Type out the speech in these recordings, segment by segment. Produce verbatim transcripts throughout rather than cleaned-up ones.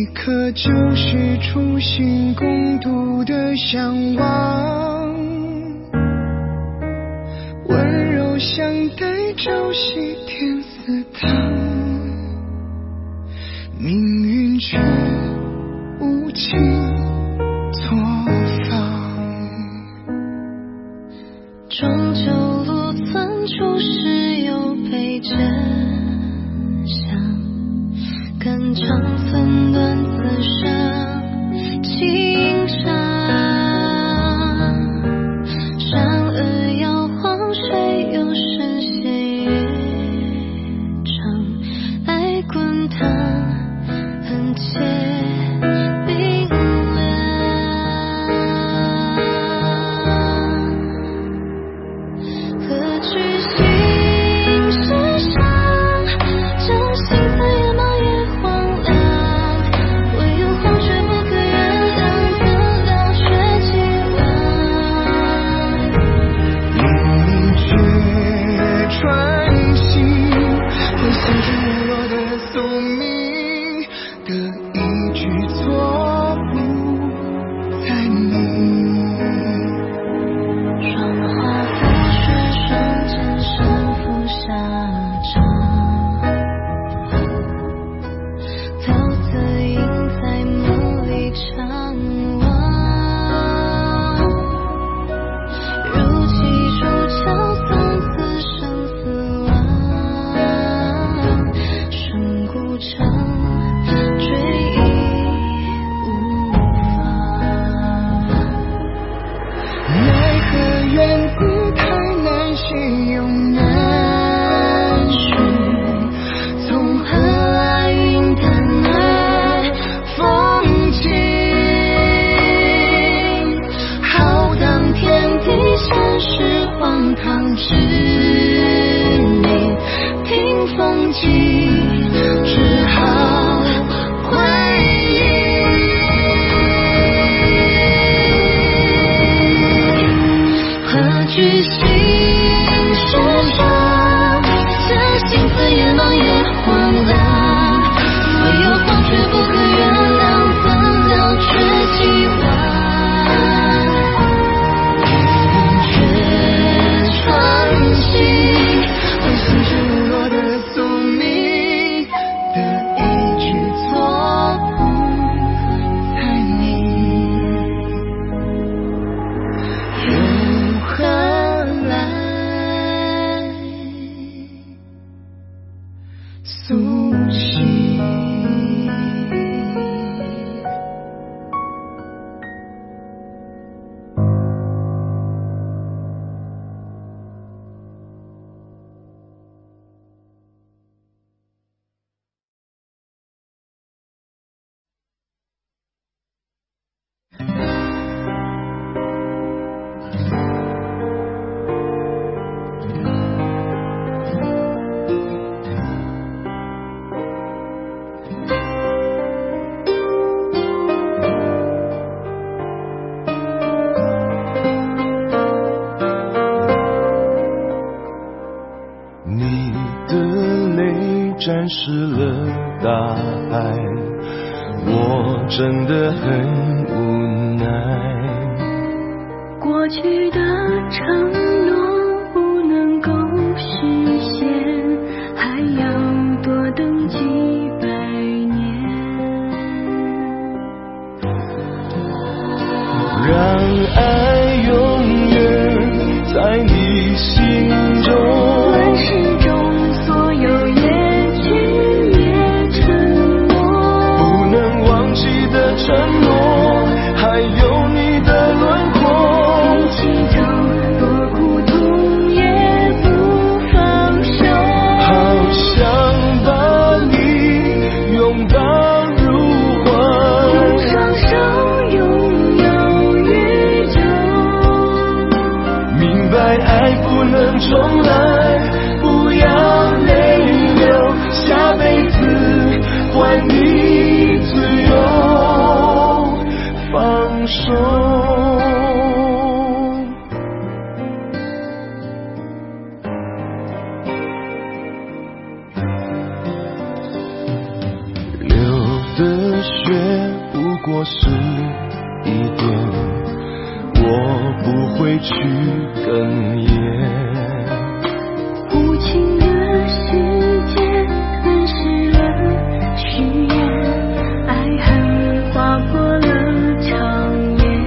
刻就是初心共度的向往，温柔相待，朝夕添丝汤，命运却无情作坊。 终究路寸，初时有被真相，肝肠寸断自生情伤。善恶摇晃，谁又深陷乐场？爱滚烫，恨切冰凉。何惧心事上，这心思也忙也荒凉。唯有黄却不可原谅，怎料却既往。 明却穿行，会陷入无落的宿命的一句错误才明。 霜花覆雪，瞬间身负下场。桃子映在梦里长望。如泣出鞘，从此生死忘。声古城，追忆无妨。 奈何缘字太难写又难续，从何来云淡那风景？浩荡天地，现实荒唐之谜，听风起，只好回忆。何惧心事上，这心思也忙也荒凉。唯有黄却不可原谅，怎料却既往。却穿行，会陷入无落的宿命的一句错误才明。又何来苏醒？ 你的泪沾湿了大海，我真的很无奈。 过去的承诺不能够实现，还要多等几百年。 让爱永远在你心中。 乱世中所有也去也沉默， 不能忘记的承诺，还有你的轮廓。 一起走，多苦痛也不放手。 好想把你拥抱入怀， 用双手拥有宇宙。 明白爱不能重来，不要泪流，下辈子还你自由，放手。流的血漠视一点，我不会去哽咽。 无情的世界吞噬了誓言，爱恨划破了长夜，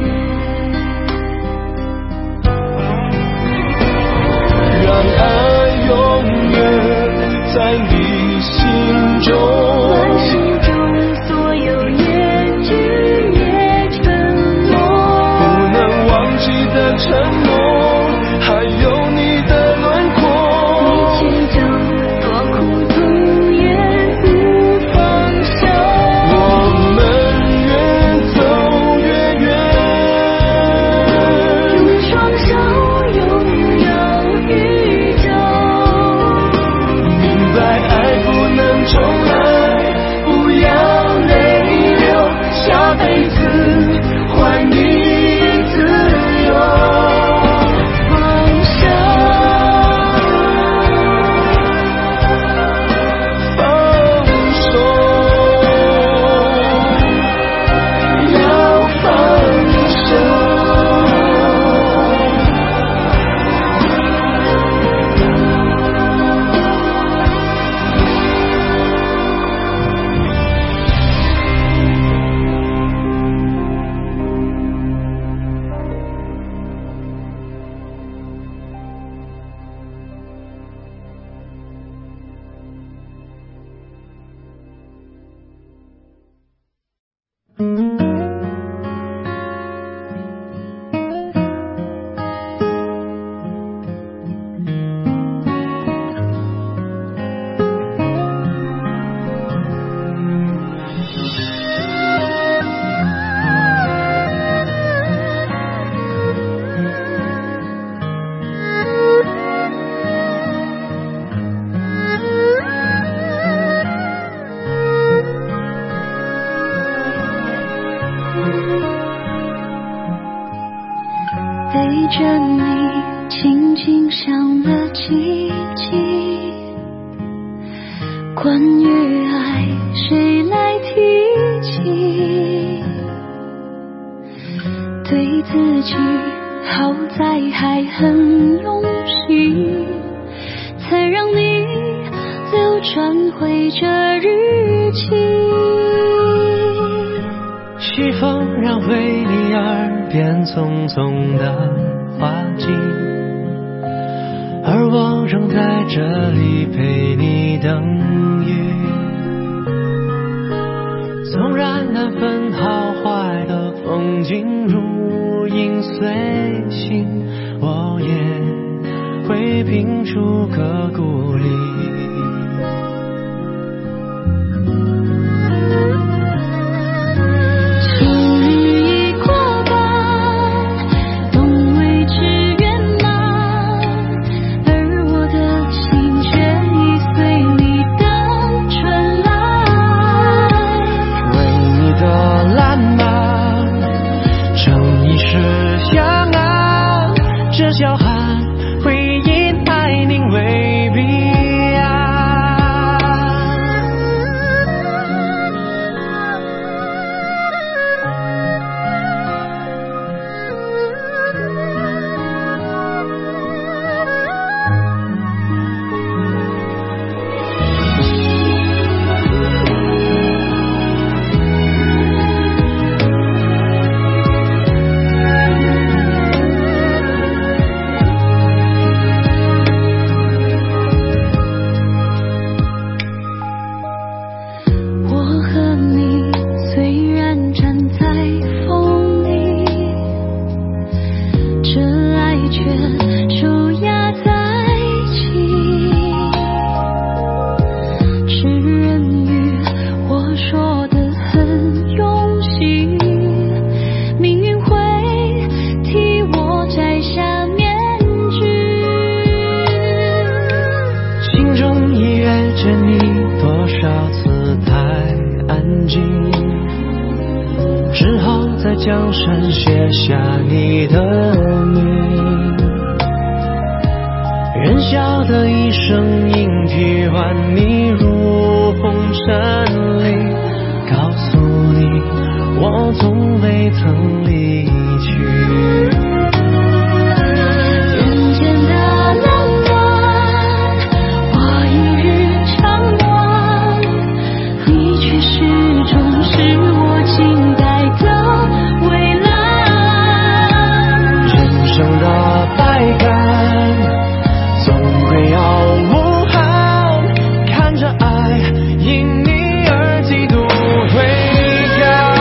让爱永远在你心中， 乱世中所有也只也沉默， 不能忘记的承诺，还有你的轮廓， 一切就多苦痛也不放手， 我们越走越远， 用双手拥有宇宙， 明白爱不能重来，不要泪流，下辈子还你自由。 放手， 放手，要放手。 背着你轻轻想了几集，关于爱谁来提起，对自己好在还很用心，才让你流转回这日记， 西风让回你耳边匆匆的花季，而我仍在这里陪你等雨。纵然难分好坏的风景如影随形，我也会拼出个故里。 叫喊会因爱凝为彼岸。只好在江山写下你的名，任晓得一声应替换你入红尘里，告诉你我从曾离去。 人间的冷暖，花一日长短，你却始终是我静待的蔚蓝。 人生的百感，总归要无憾，看着爱因你而几度悔改。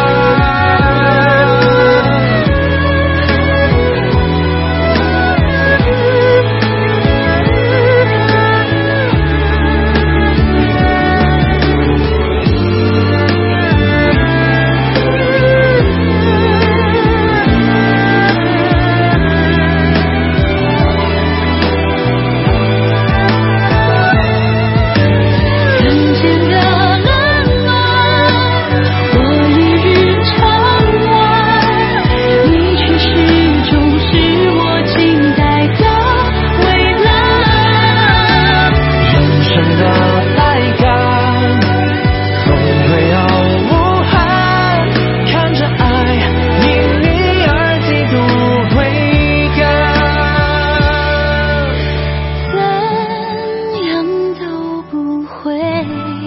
人间的冷暖，我一日长短，你却始终是我静待的蔚蓝。 人生的百感，总归要无憾，看着爱因你而几度悔改。 怎样都不会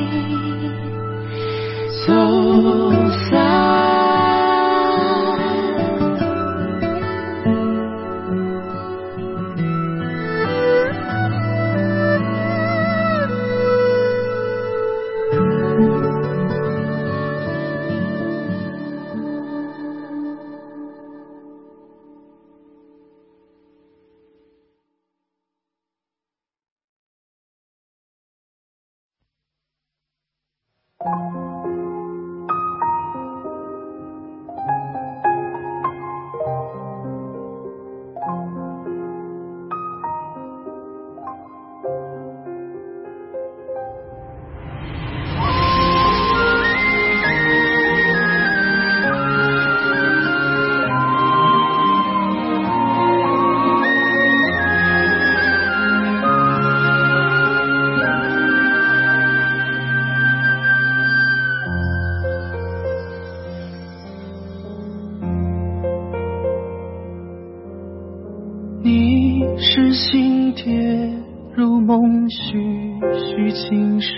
走散。你是心跌入梦，徐徐轻声，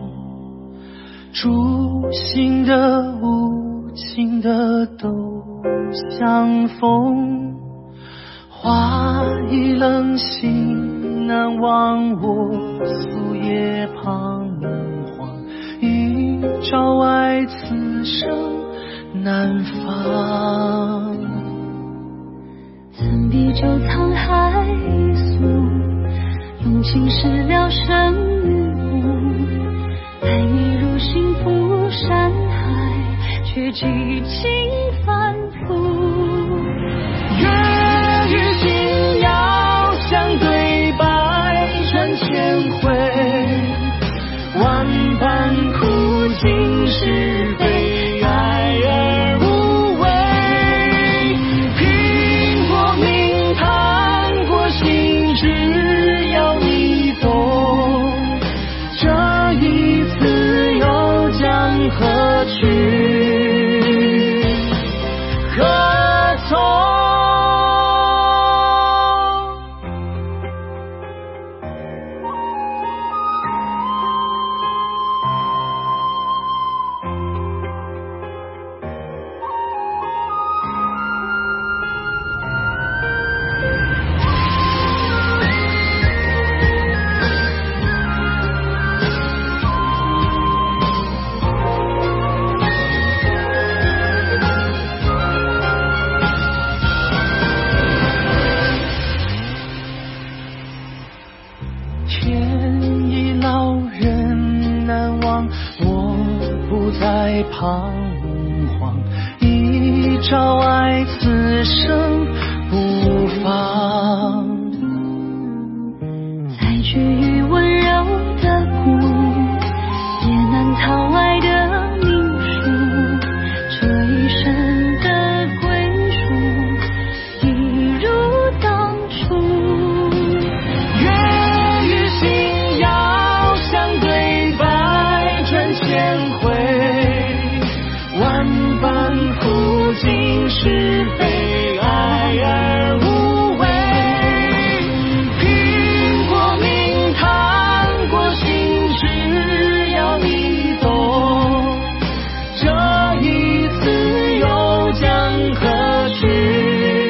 诛心的无情的都相逢，花已冷心难忘，我夙夜彷徨，一朝爱此生难放。 曾比酒沧海粟，用情释了生与无。爱你如心浮山海，却几经反复。 月与星遥相对白，转千回，万般苦尽是悲哀而无畏。拼过命趟过心，只要你懂，这一次又将何去何从？ 天已老人难忘，我不再彷徨，一朝爱此生不放。 再去与温柔的骨，也难逃爱的命数。这一生的归属，一如当初。 月与星遥相对白，转千回，万般苦尽是非，爱而无畏。拼过命，趟过心，只要你懂，这一次又将何去？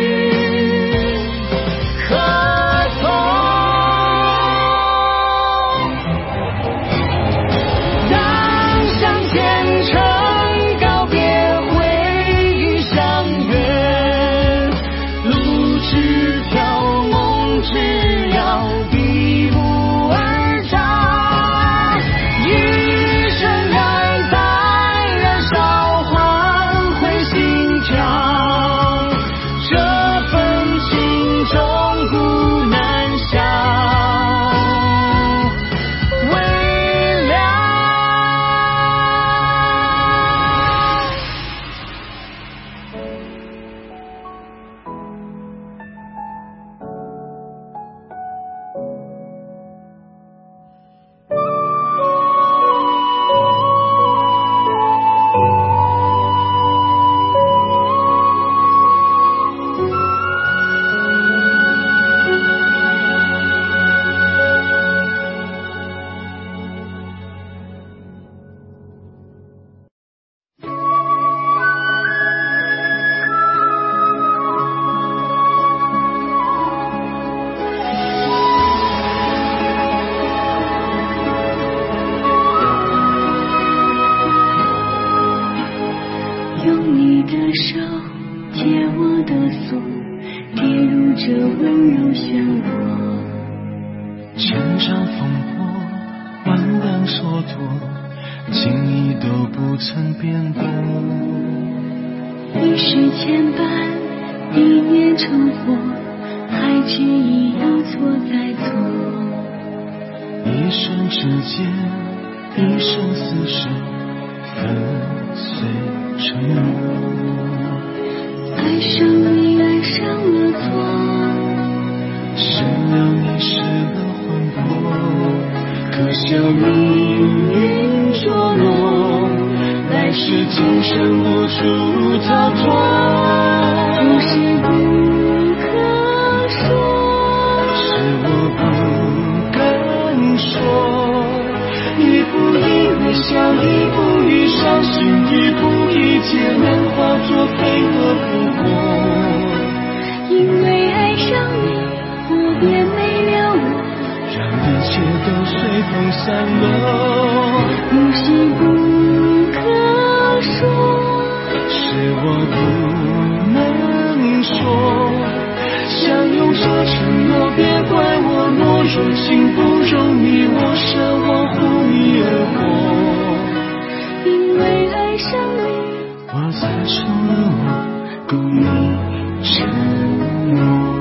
用你的手解我的锁，跌入这温柔漩涡。 千丈风波，万般蹉跎，情意都不曾变过。 一世牵绊，一念成祸，还执意要错再错。 一生之间，一生厮守，粉碎承诺。 爱上你，爱上了错， 失了你，失了魂魄，可笑命运捉弄，来世今生无处逃脱。 故事不可说， 是我不敢说，一步一微笑，一步一伤心，一步一劫难化作飞蛾扑火。 因为爱上你，我便没了我， 让一切都随风散落。 故事不可说， 是我不能说，相拥着承诺，别怪我懦弱，情不容你我舍，我护你而活。 因为爱上你， 我才成了我，供你承诺。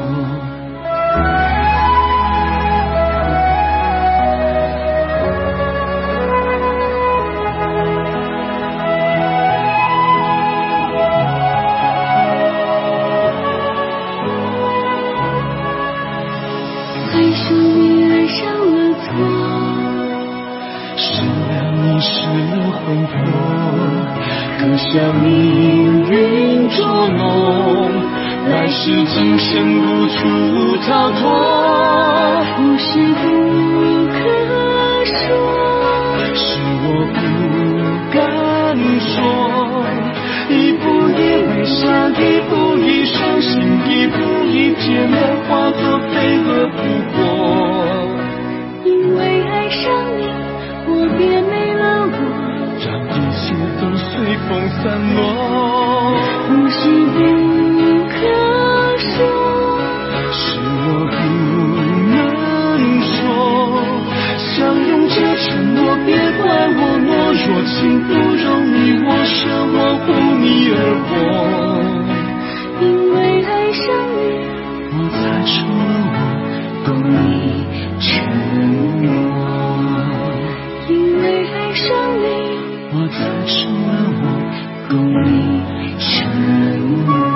爱上你，爱上了错， 失了你，失了魂魄，可笑命运捉弄，来世今生无处逃脱。 故事不可说， 是我不敢说，一步一微笑，一步一伤心，一步一劫难化作飞蛾扑火。 因为爱上你，我便没了我， 让一切都随风散落。 故事不可说， 是我不能说，相拥着承诺，别怪我懦弱，情不容你我舍，我护你而活。 因为爱上你， 我才成了我，供你承诺。 因为爱上你， 我才成了我，供你承诺。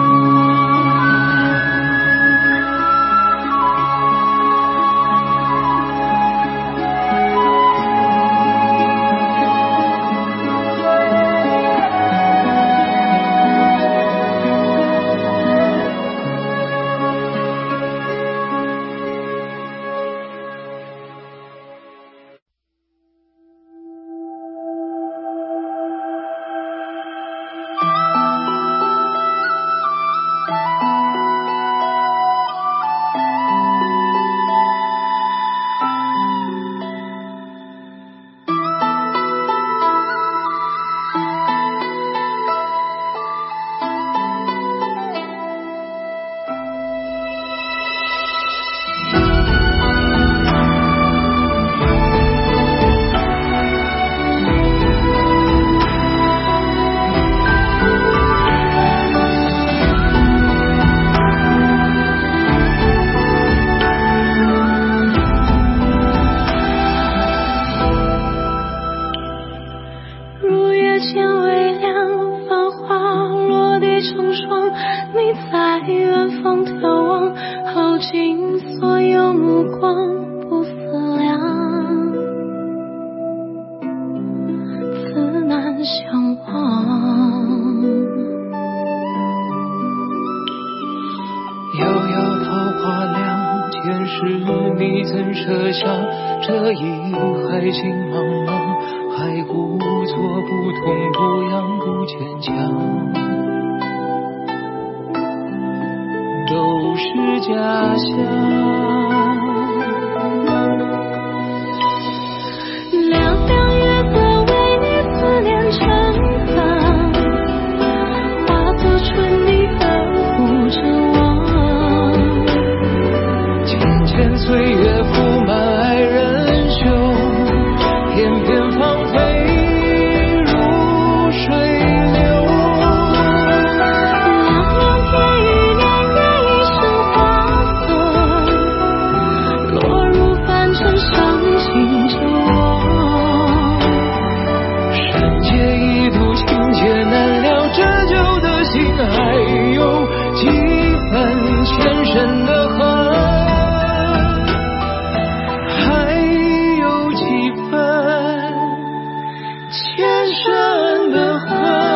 光不思量，自难相忘。 遥遥桃花凉，前世你曾设想，这一海情茫茫，还故作不痛不痒不坚强，都是假象。 凉凉月色为你思念成汤，化作春泥呵护着我。 浅浅岁月铺满爱人袖，片片芳菲如水流。 凉凉天雨年月一生花色，落入凡尘伤心着我。 山界一度情劫难料，折旧的心还有几分前生的恨，还有几分前生的恨。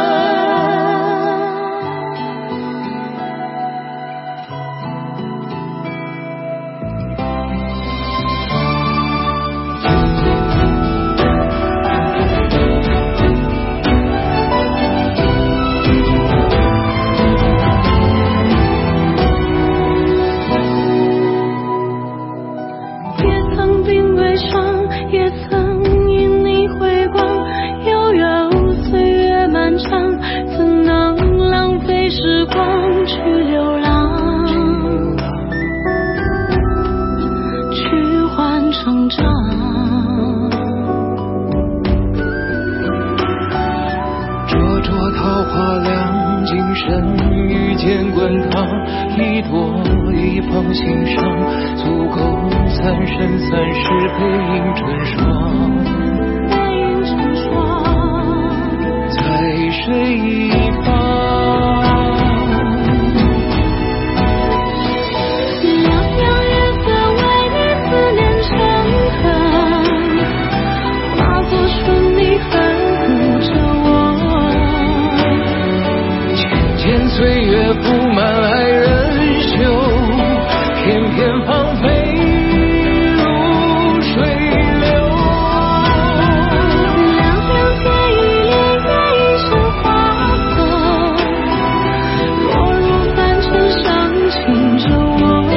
也曾并悲伤，也曾因你回光，悠悠岁月漫长，怎能浪费时光去流浪，去换成长。 灼灼桃花凉，今生遇见滚烫，一朵一放心上，足够三生三世背影成双， 背影成双， 在水一方。 凉凉月色为你思念成河，化作春泥呵护着我。 浅浅岁月铺满爱人袖，片片芳菲如水流。 凉凉天雨年月一生花色，落入凡尘伤情着我。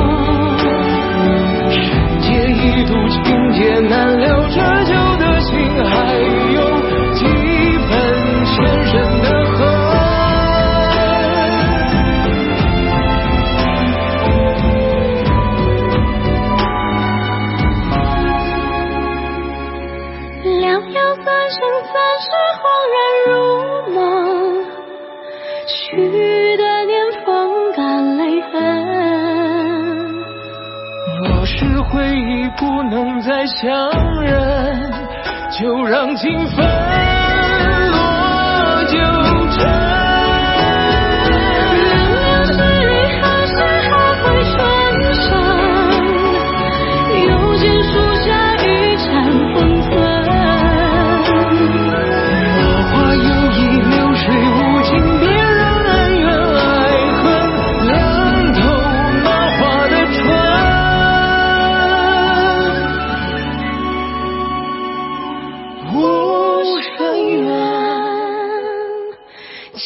山界一度情劫难料，折旧的心还有几分前生的恨。 凉凉三生三世恍然如梦，许的年风干泪痕。 若是回忆不能再相认，就让情分落九尘。 凉凉十里河山还会春生，又见树下一盏风存。 落花有意，流水无情，别让恩怨爱恨凉透那花的春。无深渊，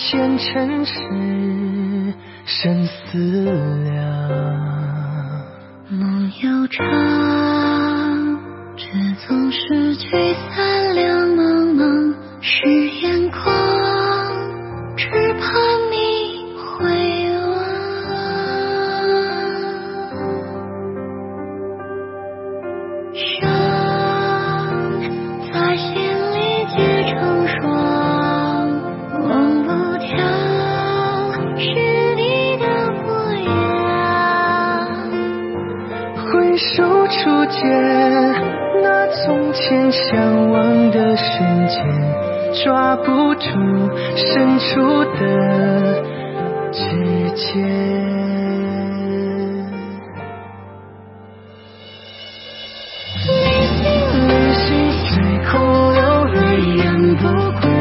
前尘世生死量。 梦悠长，却总是聚散两茫茫，是眼眶，只盼你回望。伤在心里结成霜，忘不掉是你的模样。 回首初见那从前相望的瞬间，抓不住伸出的指尖。临行随空流，泪眼不归。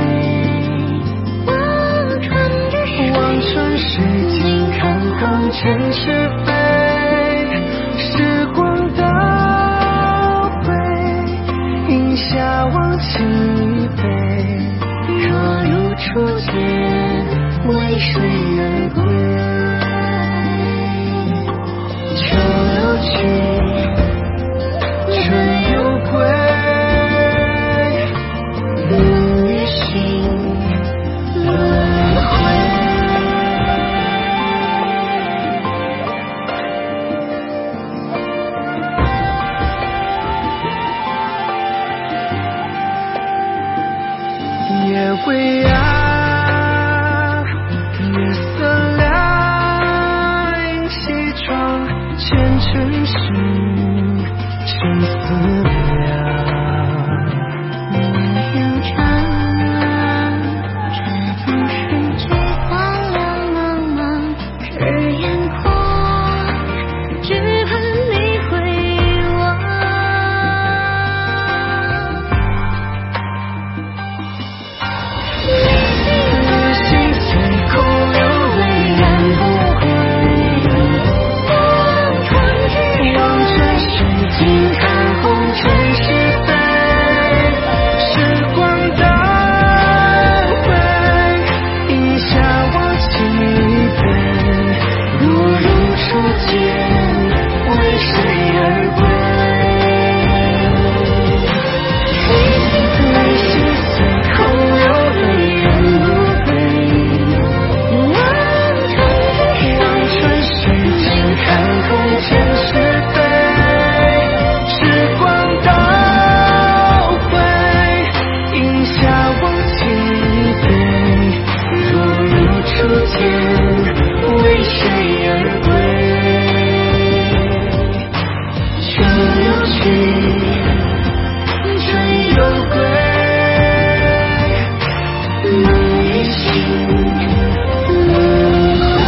望穿之望穿世间，看红尘是非。时光倒回，饮下忘情一杯。若如初见，为谁而归？秋又去，春又归，梦与醒轮回。夜未央，月色亮，西窗前尘世生死量。 梦悠长，却总是聚散两茫茫，是眼眶，只盼你回望。 临行随空流，泪眼不归。 望穿之望穿世间，看红尘是非。时光倒回，饮下忘情一杯。若如初见，为谁而归？临行随空流，泪眼不归。望穿世间，看红尘是非。时光倒回，饮下忘情一杯。若如初见，为谁而归？秋又去，春又归，梦与醒轮回。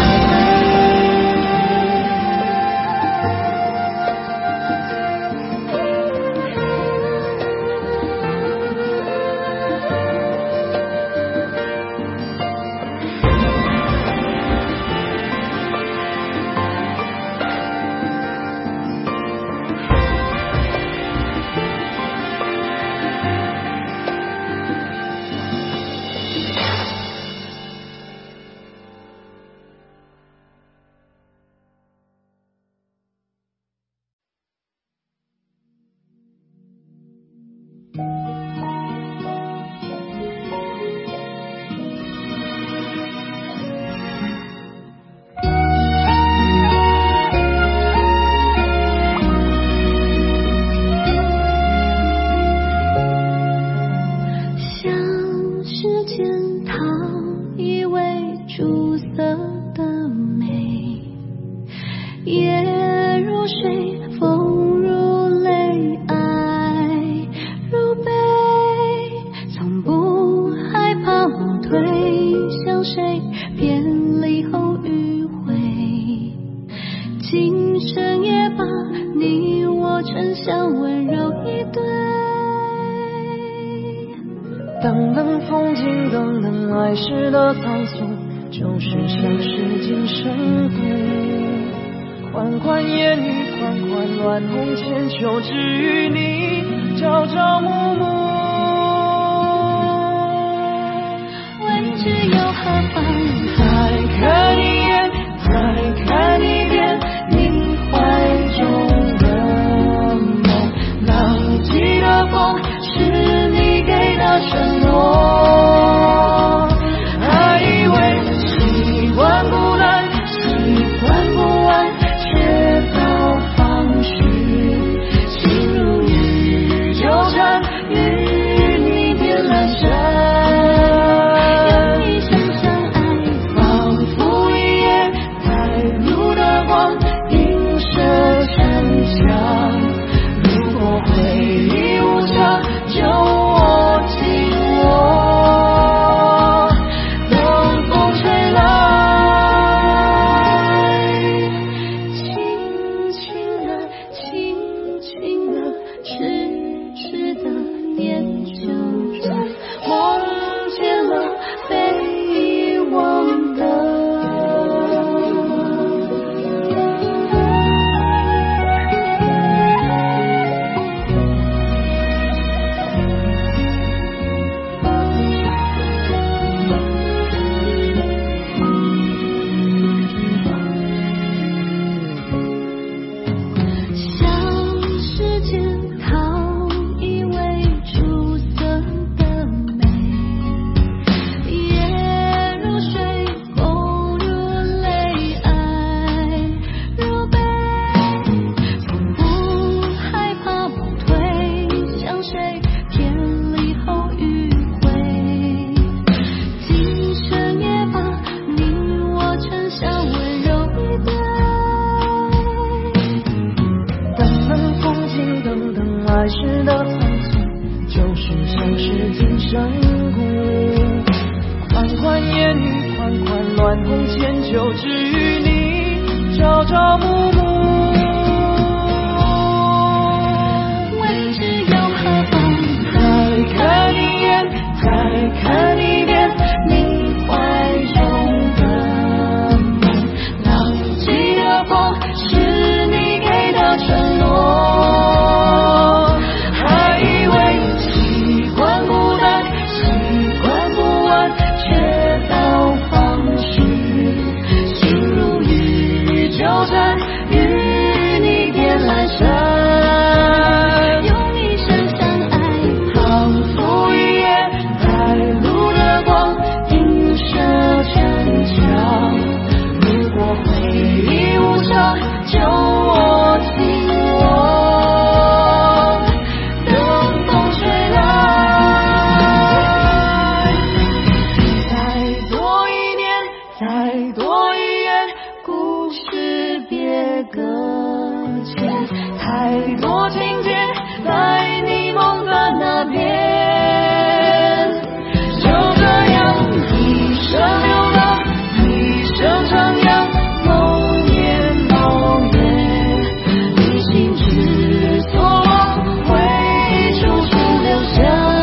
像是检讨以为出色的美，夜如水，风如泪，爱如悲，从不害怕我推向谁，别离后迂回，今生也把你我沉香温柔一对。 当能风景，当能爱时的苍松，就是尘世今生故。款款烟雨，款款乱红千秋，只与你朝朝暮暮。 为知又何妨？ 再看一眼，再看一遍，你怀中的梦，浪迹的风是你给的承诺。还以为习惯孤单，习惯不安，却到放矢，心如雨纠缠，与你点阑珊。 有你深深爱， 仿佛一夜带路的光，映射城墙。如果回忆无常，就握紧我，等风吹来， 轻轻地，轻轻地，痴痴地念旧着， 梦见了被遗忘的。 向世间讨一位出色的美，夜如水，风如泪，爱如悲，从不害怕不退，向谁天理后迂回，今生也罢，你我沉香温柔一对。 等等风景，等等来时的仓促，就是相识今生故。款款烟雨，款款乱红千秋，只与你朝朝暮暮。 未知又何妨？ 再看一眼，再看一遍，你怀中的梦，浪迹的风是你给的承诺。还以为习惯孤单，习惯不安，却到放矢，心如雨纠缠，与你点阑珊。 有你深深爱， 仿佛一夜带路的光，映射城墙。如果回忆无常，就握紧我，等风吹来。再多一年，再多一眼，故事别搁浅。太多情节在你梦的那边，就这样一生流浪，一生徜徉，梦魇梦魇，你心之所望，会处处留下。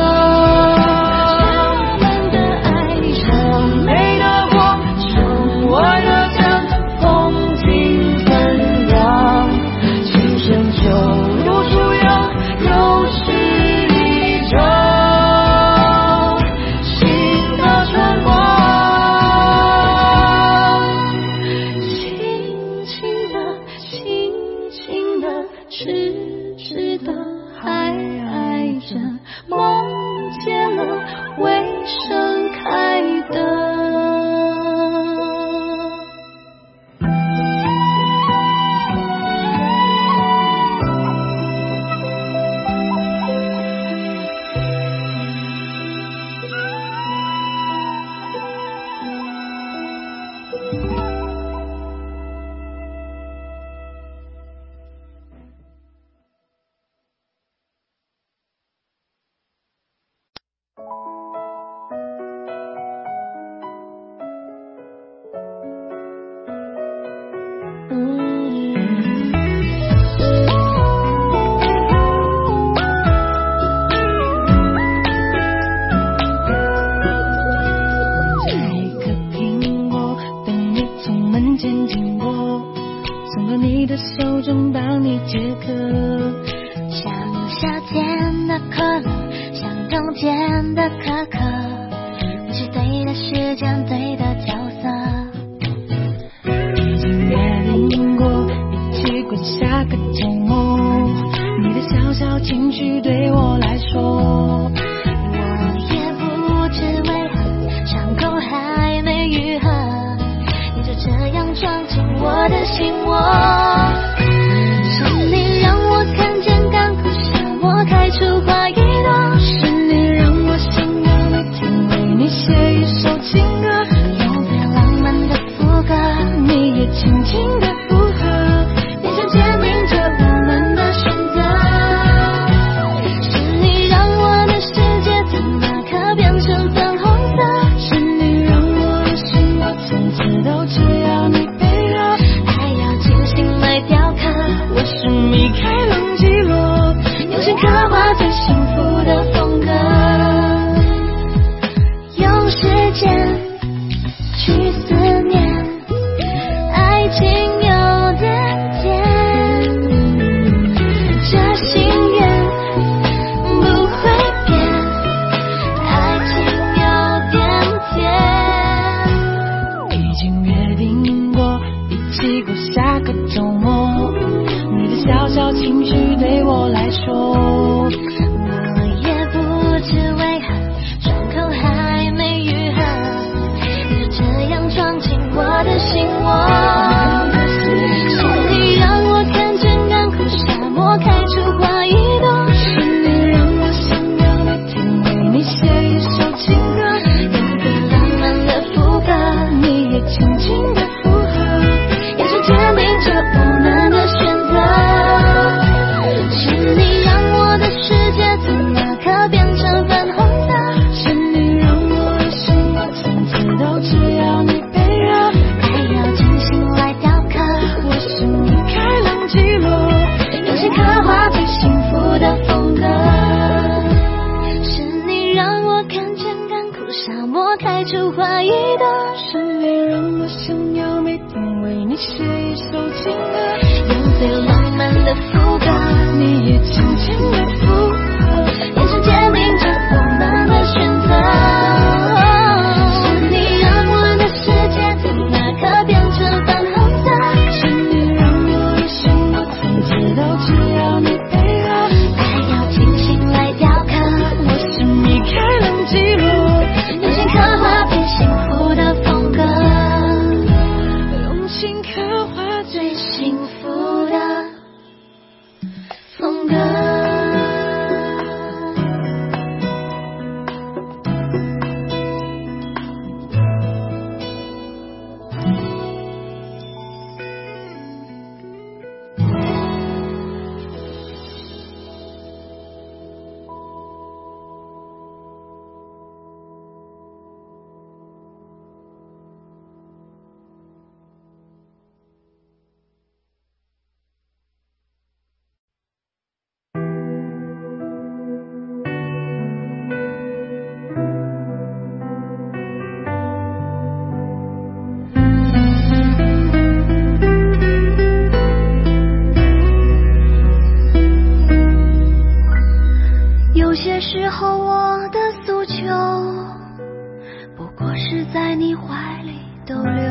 我们的爱， 城内的光，城外的江，风景纷扬，情深就如初阳，又是一场新的春光。 轻轻地，轻轻地，痴痴地还爱着，梦见了未盛开的。 间的可可，是对的时的心窝。是你让我看见干枯沙漠开出花一朵，是你让我想要每天为你写一首情歌，用最浪漫的副歌，你也轻轻的附和，眼神坚定着我们的选择。是你让我的世界从那刻变成粉红色，是你让我的心我从此都只要你配合，还要精心来雕刻。我是米开朗基罗，用心刻画最幸福的风格，用时间去思念，爱情有点甜，这心愿不会变，爱情有点甜。已经约定过一起过下个周末，你的小小情绪对我来说，我也不知为何伤口还没愈合，就这样闯进我的心窝。是你让我看见干枯沙漠开出花一朵，是你让我想要每天为你写一首情歌，用最浪漫的副歌，你也轻轻的附和，眼神坚定着我们的选择。是你让我的世界从那刻变成粉红色，是你让我的心我从此都只要你配合，还要精心来雕刻。我是米开朗基罗，用心刻画最幸福的风格。是你让我看见干枯沙漠开出花一朵，是你让我想要每天为你写一首情歌，用最浪漫的副歌，你也轻轻的附和，眼神坚定着我们的选择。是你让我的世界从那刻变成粉红色，是你让我的心我从此都只要你配合，还要精心来雕刻。我是米开朗基罗，用心刻画最幸福的风格，用心刻画最幸福的风格。有些时候我的诉求不过是在你怀里逗留，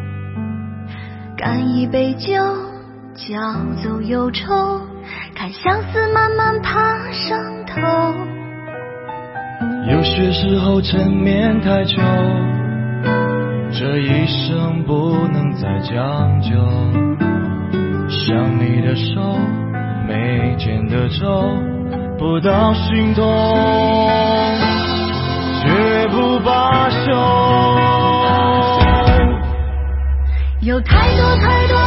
干一杯酒，浇走忧愁，看相思慢慢爬上头。 有些时候缠绵太久，这一生不能再将就，想你的手没见的皱，不到心痛绝不罢休。 有太多太多